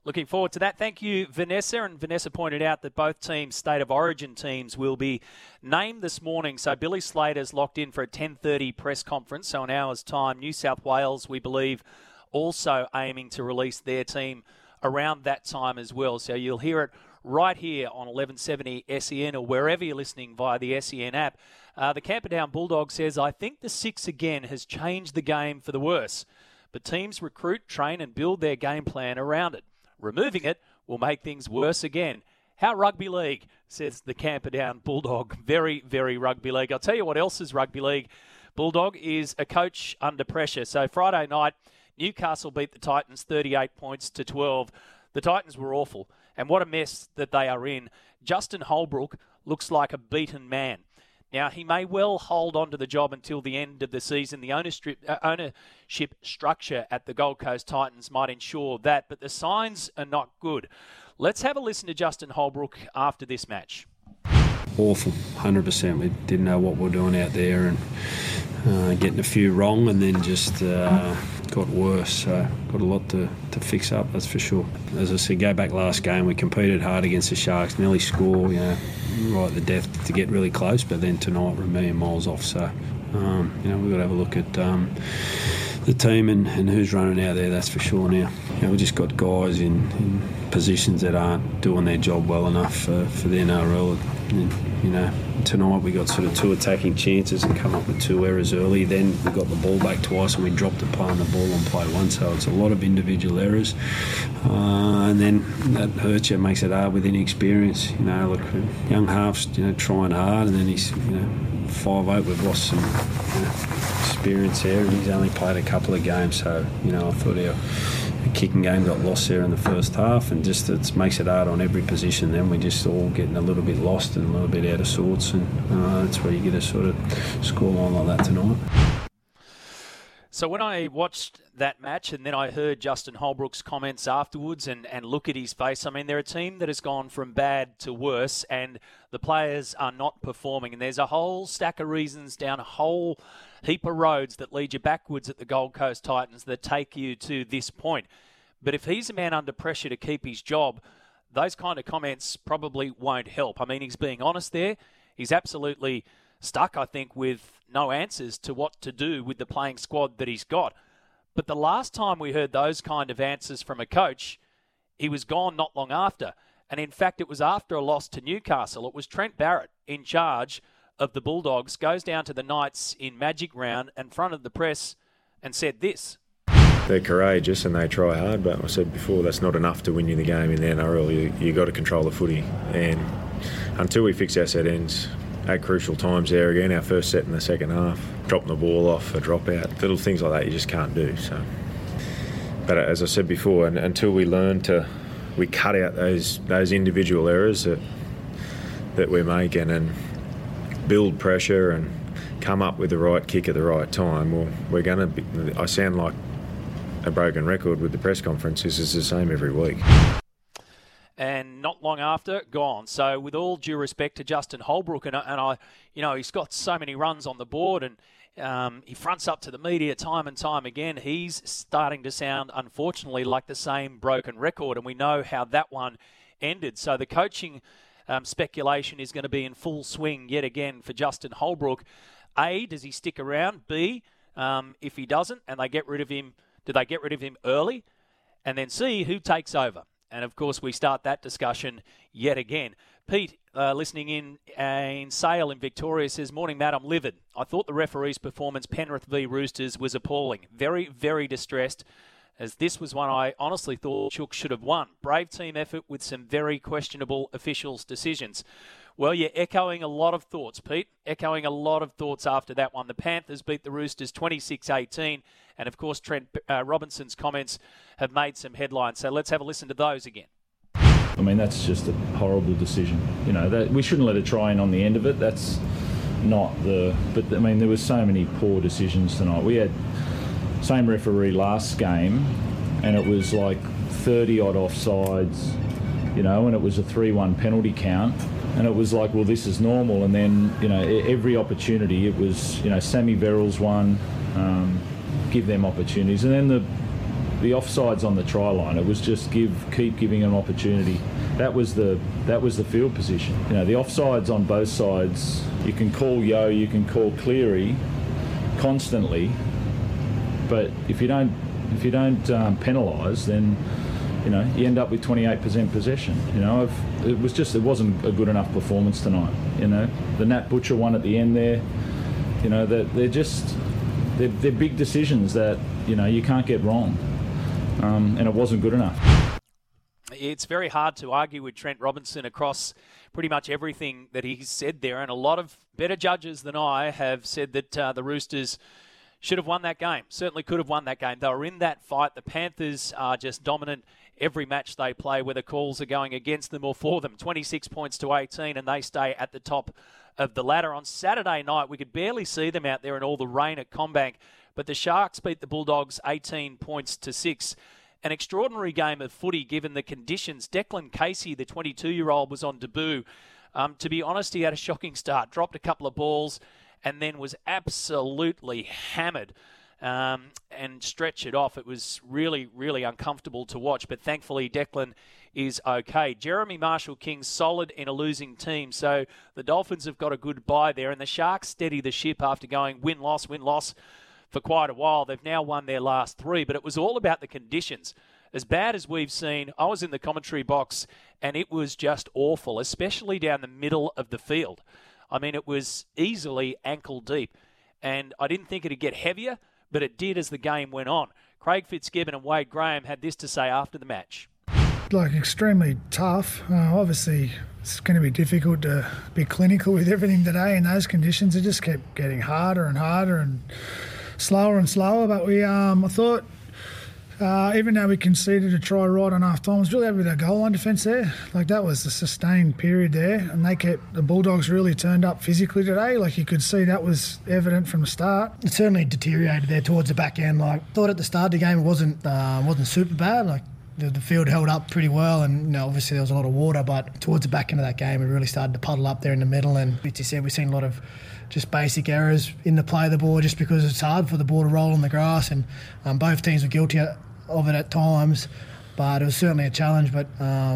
Looking forward to that. Thank you, Vanessa. And Vanessa pointed out that both teams' State of Origin teams will be named this morning. So Billy Slater's locked in for a 10:30 press conference. So an hour's time. New South Wales, we believe, also aiming to release their team around that time as well. So you'll hear it right here on 1170 SEN or wherever you're listening via the SEN app. The Camperdown Bulldog says, I think the 6 again has changed the game for the worse. But teams recruit, train and build their game plan around it. Removing it will make things worse again. How rugby league, says the Camperdown Bulldog. Very, very rugby league. I'll tell you what else is rugby league. Bulldog is a coach under pressure. So Friday night, Newcastle beat the Titans 38 points to 12. The Titans were awful. And what a mess that they are in. Justin Holbrook looks like a beaten man. Now, he may well hold on to the job until the end of the season. The ownership structure at the Gold Coast Titans might ensure that, but the signs are not good. Let's have a listen to Justin Holbrook after this match. Awful, 100%. We didn't know what we were doing out there and getting a few wrong and then just got worse. So got a lot to fix up, that's for sure. As I said, go back last game, we competed hard against the Sharks, nearly score, right at the death to get really close, but then tonight we're a million miles off. So, we've got to have a look at the team and who's running out there, that's for sure now. We've just got guys in positions that aren't doing their job well enough for the NRL. And, tonight we got sort of 2 attacking chances and come up with 2 errors early. Then we got the ball back twice and we dropped the play on the ball on play 1. So it's a lot of individual errors. And then that hurts you, makes it hard with inexperience. Look, young half's trying hard, and then he's 5'8". We've lost some experience there, and he's only played a couple of games. So I thought our kicking game got lost there in the first half, and just it makes it hard on every position. Then we're just all getting a little bit lost and a little bit out of sorts, and that's where you get a sort of scoreline like that tonight. So when I watched that match and then I heard Justin Holbrook's comments afterwards and look at his face, I mean, they're a team that has gone from bad to worse and the players are not performing. And there's a whole stack of reasons down a whole heap of roads that lead you backwards at the Gold Coast Titans that take you to this point. But if he's a man under pressure to keep his job, those kind of comments probably won't help. I mean, he's being honest there. He's absolutely stuck, I think, with no answers to what to do with the playing squad that he's got. But the last time we heard those kind of answers from a coach, he was gone not long after. And in fact, it was after a loss to Newcastle. It was Trent Barrett in charge of the Bulldogs, goes down to the Knights in Magic Round in front of the press and said this. They're courageous and they try hard, but I said before, that's not enough to win you the game in the NRL. You got to control the footy. And until we fix our set ends, at crucial times there again, our first set in the second half, dropping the ball off, a dropout, little things like that you just can't do. So, but as I said before, until we learn we cut out those individual errors that we're making and build pressure and come up with the right kick at the right time, well, we're going to be, I sound like a broken record with the press conferences. It's the same every week. And not long after, gone. So with all due respect to Justin Holbrook, and I, he's got so many runs on the board and he fronts up to the media time and time again. He's starting to sound, unfortunately, like the same broken record, and we know how that one ended. So the coaching speculation is going to be in full swing yet again for Justin Holbrook. A, does he stick around? B, if he doesn't and they get rid of him, do they get rid of him early? And then C, who takes over? And, of course, we start that discussion yet again. Pete, listening in Sale in Victoria, says, "Morning, Matt, I'm livid. I thought the referee's performance, Penrith v Roosters, was appalling. Very, very distressed, as this was one I honestly thought Chook should have won. Brave team effort with some very questionable officials' decisions." Well, you're echoing a lot of thoughts, Pete. Echoing a lot of thoughts after that one. The Panthers beat the Roosters 26-18. And, of course, Trent Robinson's comments have made some headlines. So let's have a listen to those again. I mean, that's just a horrible decision. That we shouldn't let a try in on the end of it. That's not the... But, I mean, there were so many poor decisions tonight. We had same referee last game, and it was like 30-odd offsides, and it was a 3-1 penalty count. And it was like, well, this is normal. And then, every opportunity, it was, Sammy Verrills one, give them opportunities. And then the offsides on the try line. It was just keep giving them opportunity. That was the field position. You know, the offsides on both sides. You can call Yeo, you can call Cleary constantly, but if you don't penalise, then you know you end up with 28% possession. You know, it wasn't a good enough performance tonight. You know, the Nat Butcher one at the end there. You know, they're big decisions that you know you can't get wrong, and it wasn't good enough. It's very hard to argue with Trent Robinson across pretty much everything that he's said there, and a lot of better judges than I have said that the Roosters should have won that game. Certainly could have won that game. They were in that fight. The Panthers are just dominant every match they play, whether calls are going against them or for them. 26 points to 18, and they stay at the top of the ladder. On Saturday night, we could barely see them out there in all the rain at CommBank, but the Sharks beat the Bulldogs 18 points to 6. An extraordinary game of footy given the conditions. Declan Casey, the 22-year-old, was on debut. To be honest, he had a shocking start, dropped a couple of balls, and then was absolutely hammered and stretched it off. It was really, really uncomfortable to watch, but thankfully Declan is okay. Jeremy Marshall-King's solid in a losing team, so the Dolphins have got a good bye there, and the Sharks steady the ship after going win-loss for quite a while. They've now won their last 3, but it was all about the conditions. As bad as we've seen, I was in the commentary box and it was just awful, especially down the middle of the field. I mean, it was easily ankle deep, and I didn't think it'd get heavier, but it did as the game went on. Craig Fitzgibbon and Wade Graham had this to say after the match. Like, extremely tough. Obviously, it's going to be difficult to be clinical with everything today in those conditions. It just kept getting harder and harder and slower and slower, but I thought even though we conceded a try right on half time, I was really happy with our goal line defence there. Like, that was a sustained period there, and the Bulldogs really turned up physically today. Like, you could see that was evident from the start. It certainly deteriorated there towards the back end. Like, I thought at the start of the game it wasn't super bad. Like, the field held up pretty well, and you know, obviously there was a lot of water, but towards the back end of that game it really started to puddle up there in the middle, and as you said, we've seen a lot of just basic errors in the play of the ball just because it's hard for the ball to roll on the grass, and both teams were guilty of it at times, but it was certainly a challenge. But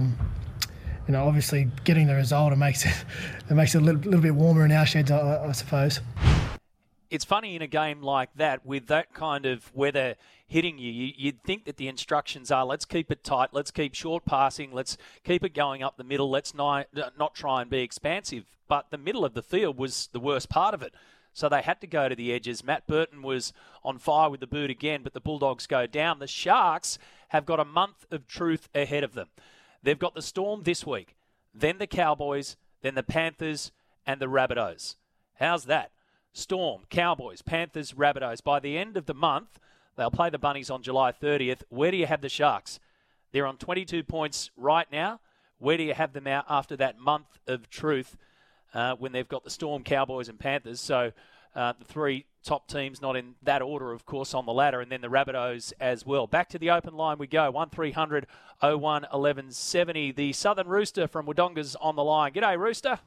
you know, obviously getting the result, it makes it a little bit warmer in our sheds, I suppose. It's funny in a game like that, with that kind of weather hitting you, you'd think that the instructions are, let's keep it tight, let's keep short passing, let's keep it going up the middle, let's not try and be expansive. But the middle of the field was the worst part of it. So they had to go to the edges. Matt Burton was on fire with the boot again, but the Bulldogs go down. The Sharks have got a month of truth ahead of them. They've got the Storm this week, then the Cowboys, then the Panthers and the Rabbitohs. How's that? Storm, Cowboys, Panthers, Rabbitohs. By the end of the month, they'll play the Bunnies on July 30th. Where do you have the Sharks? They're on 22 points right now. Where do you have them out after that month of truth when they've got the Storm, Cowboys and Panthers? So the 3 top teams, not in that order, of course, on the ladder, and then the Rabbitohs as well. Back to the open line we go, 1300 01 1170. The Southern Rooster from Wodonga's on the line. G'day, Rooster.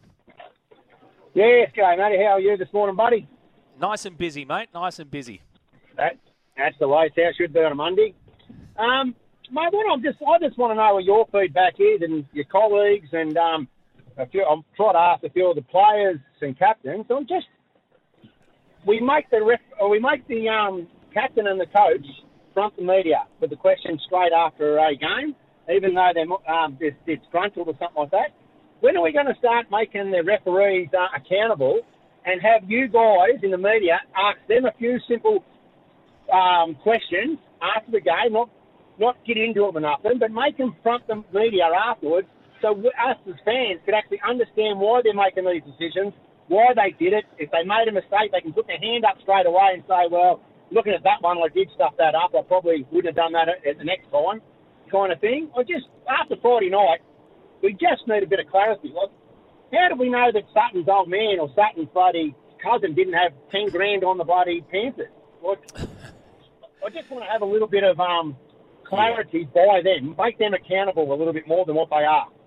Yes, g'day, matey. How are you this morning, buddy? Nice and busy, mate. Nice and busy. That's the way it should be on a Monday. Mate, I just want to know what your feedback is and your colleagues, and I'm trying to ask a few of the players and captains. We make the captain and the coach front the media with the questions straight after a game, even though they're disgruntled or something like that. When are we going to start making the referees accountable and have you guys in the media ask them a few simple questions after the game, not get into it or nothing, but make them front the media afterwards so us as fans could actually understand why they're making these decisions, why they did it. If they made a mistake, they can put their hand up straight away and say, well, looking at that one, I did stuff that up. I probably wouldn't have done that at the next time, kind of thing. Or just after Friday night, we just need a bit of clarity. Like, how do we know that Sutton's old man or Sutton's bloody cousin didn't have 10 grand on the bloody Panthers? Like, I just want to have a little bit of clarity by them, make them accountable a little bit more than what they are.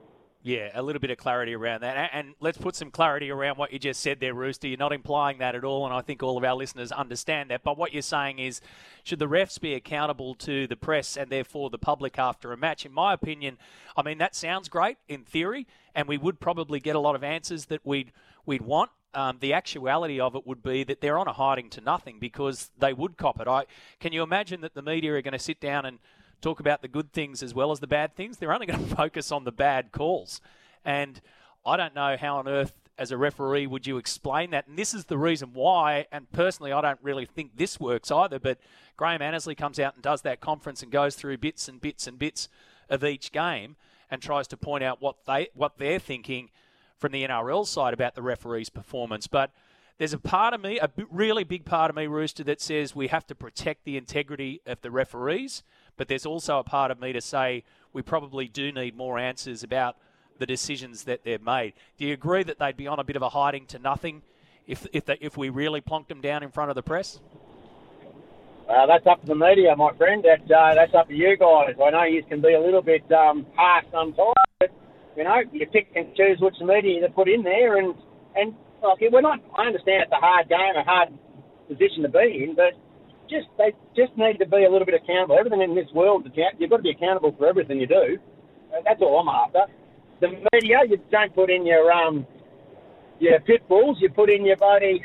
Yeah, a little bit of clarity around that. And let's put some clarity around what you just said there, Rooster. You're not implying that at all, and I think all of our listeners understand that. But what you're saying is, should the refs be accountable to the press and therefore the public after a match? In my opinion, I mean, that sounds great in theory, and we would probably get a lot of answers that we'd want. The actuality of it would be that they're on a hiding to nothing because they would cop it. Can you imagine that the media are going to sit down and talk about the good things as well as the bad things? They're only going to focus on the bad calls. And I don't know how on earth, as a referee, would you explain that? And this is the reason why, and personally I don't really think this works either, but Graham Annesley comes out and does that conference and goes through bits and bits and bits of each game and tries to point out what they're thinking from the NRL side about the referee's performance. But there's a part of me, really big part of me, Rooster, that says we have to protect the integrity of the referees. But there's also a part of me to say we probably do need more answers about the decisions that they've made. Do you agree that they'd be on a bit of a hiding to nothing if we really plonked them down in front of the press? That's up to the media, my friend. That's up to you guys. I know you can be a little bit harsh sometimes, but you pick and choose which media to put in there. And like, we're not. I understand it's a hard game, a hard position to be in, but they just need to be a little bit accountable. Everything in this world, you've got to be accountable for everything you do. That's all I'm after. The media, you don't put in your pit bulls. You put in your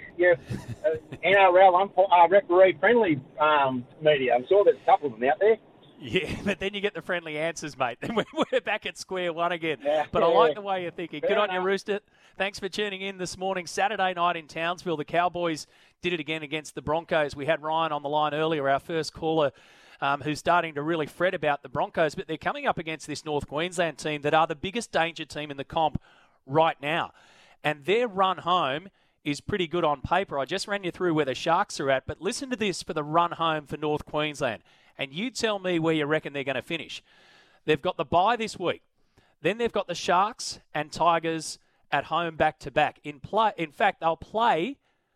NRL referee friendly media. I'm sure there's a couple of them out there. Yeah, but then you get the friendly answers, mate. Then we're back at square one again. Yeah, but I like the way you're thinking. Good on you, Rooster. Thanks for tuning in this morning. Saturday night in Townsville, the Cowboys did it again against the Broncos. We had Ryan on the line earlier, our first caller, who's starting to really fret about the Broncos. But they're coming up against this North Queensland team that are the biggest danger team in the comp right now. And their run home is pretty good on paper. I just ran you through where the Sharks are at, but listen to this for the run home for North Queensland. And you tell me where you reckon they're going to finish. They've got the bye this week. Then they've got the Sharks and Tigers at home back-to-back. In fact, they'll play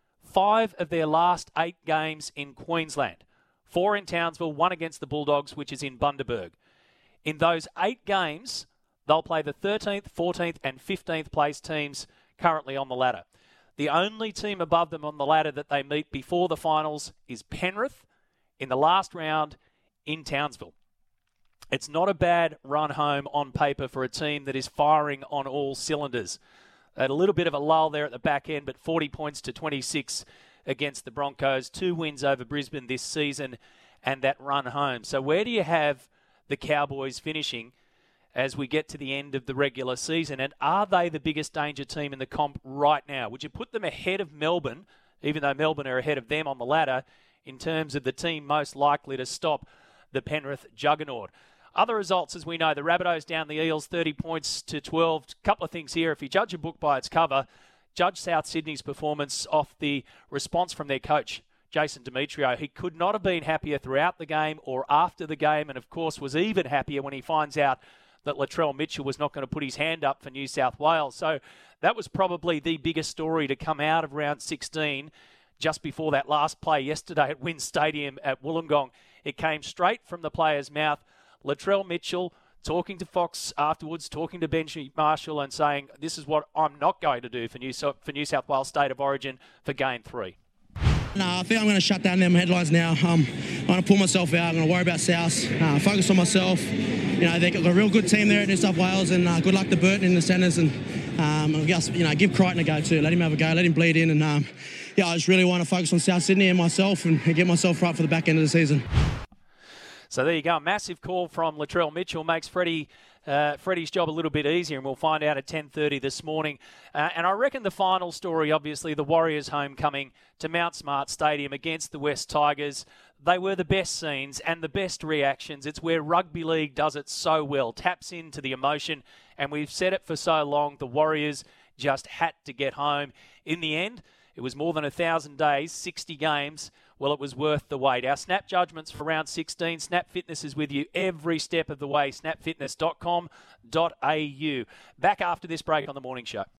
5 of their last 8 games in Queensland. 4 in Townsville, 1 against the Bulldogs, which is in Bundaberg. In those 8 games, they'll play the 13th, 14th and 15th place teams currently on the ladder. The only team above them on the ladder that they meet before the finals is Penrith in the last round in Townsville. It's not a bad run home on paper for a team that is firing on all cylinders. They had a little bit of a lull there at the back end, but 40 points to 26 against the Broncos. 2 wins over Brisbane this season and that run home. So where do you have the Cowboys finishing as we get to the end of the regular season? And are they the biggest danger team in the comp right now? Would you put them ahead of Melbourne, even though Melbourne are ahead of them on the ladder, in terms of the team most likely to stop the Penrith juggernaut? Other results, as we know, the Rabbitohs down the Eels 30 points to 12. A couple of things here. If you judge a book by its cover, judge South Sydney's performance off the response from their coach, Jason Demetrio. He could not have been happier throughout the game or after the game, and of course was even happier when he finds out that Latrell Mitchell was not going to put his hand up for New South Wales. So that was probably the biggest story to come out of round 16 just before that last play yesterday at WIN Stadium at Wollongong. It came straight from the player's mouth. Latrell Mitchell talking to Fox afterwards, talking to Benji Marshall and saying, this is what I'm not going to do for New South Wales State of Origin for Game 3. No, I think I'm going to shut down them headlines now. I'm going to pull myself out. I'm going to worry about South, focus on myself. They've got a real good team there at New South Wales, and good luck to Burton in the centres. And just, give Crichton a go too. Let him have a go. Let him bleed in. And I just really want to focus on South Sydney and myself and get myself right for the back end of the season. So there you go. A massive call from Latrell Mitchell makes Freddie's job a little bit easier, and we'll find out at 10:30 this morning. And I reckon the final story, obviously, the Warriors' homecoming to Mount Smart Stadium against the West Tigers. They were the best scenes and the best reactions. It's where rugby league does it so well, taps into the emotion, and we've said it for so long. The Warriors just had to get home. In the end, it was more than 1,000 days, 60 games. Well, it was worth the wait. Our Snap judgments for round 16. Snap Fitness is with you every step of the way. Snapfitness.com.au. Back after this break on The Morning Show.